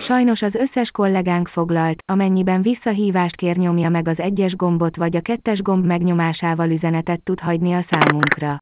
Sajnos az összes kollégánk foglalt, amennyiben visszahívást kér nyomja meg az 1-es gombot vagy a 2-es gomb megnyomásával üzenetet tud hagyni a számunkra.